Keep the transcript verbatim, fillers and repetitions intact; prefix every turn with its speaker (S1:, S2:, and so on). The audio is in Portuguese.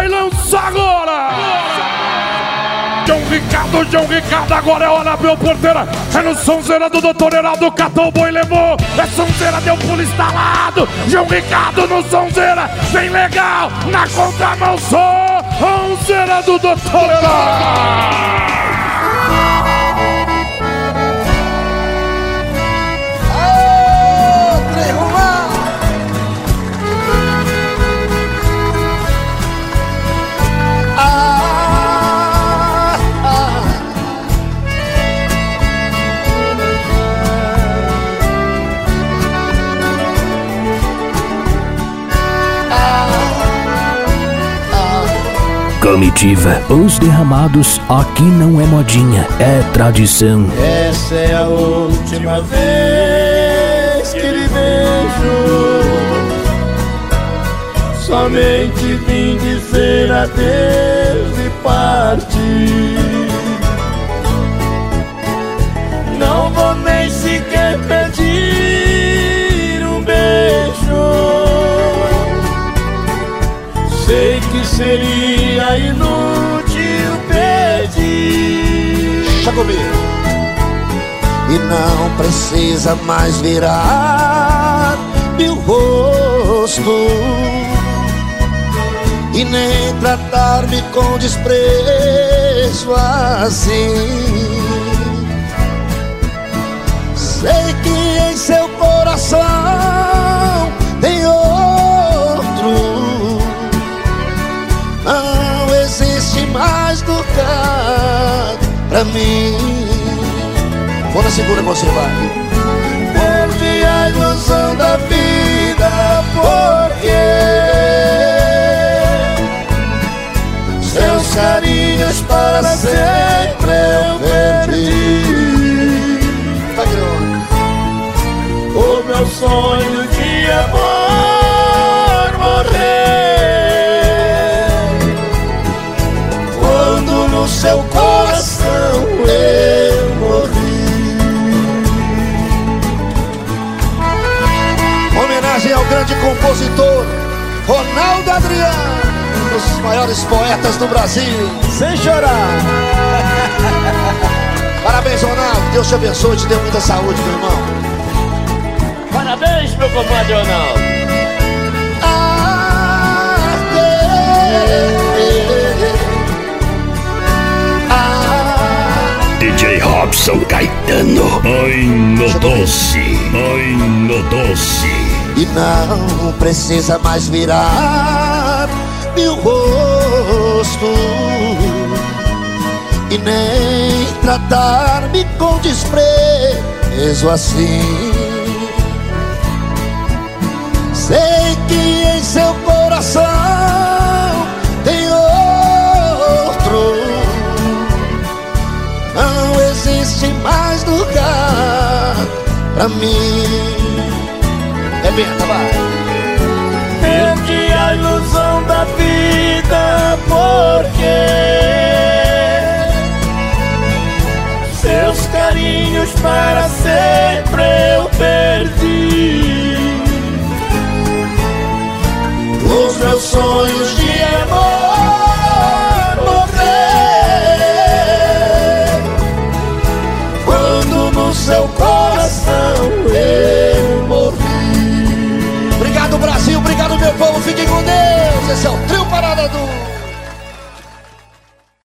S1: Vai lançar agora! João Ricardo, João Ricardo, agora é hora, meu porteira. É no sonzeira do doutor Heraldo, catou o boi, levou. É sonzeira, deu pulo instalado. João Ricardo no sonzeira, bem legal. Na contramão só, sonzeira do doutor Heraldo.
S2: Comitiva, os derramados, aqui não é modinha, é tradição.
S3: Essa é a última vez que lhe vejo. Somente vim dizer adeus e partir. Não vou nem sequer pedir um beijo. Sei que seria inútil pedir.
S4: Deixa comigo. E não precisa mais virar meu rosto e nem tratar-me com desprezo assim. Sei que em seu coração tem outro. Não existe mais lugar pra mim. Vou na segura, você vai.
S3: Houve a ilusão da vida, porque seus carinhos para sempre eu perdi. O meu sonho de amor morrer quando no seu coração eu morri.
S4: Homenagem ao grande compositor Ronaldo Adriano, um dos maiores poetas do Brasil.
S3: Sem chorar.
S4: Parabéns, Ronaldo, Deus te abençoe, te dê muita saúde, meu irmão.
S3: Parabéns, meu compadre Ronaldo.
S4: Ah, ah,
S2: D J Robson Caetano. Ai, no doce, ai, no doce.
S4: E não precisa mais virar meu rosto e nem tratar-me com desprezo assim. Sei que em seu coração tem outro. Não existe mais lugar pra mim. É benta, vai.
S3: Perdi a ilusão da vida, porque seus carinhos para sempre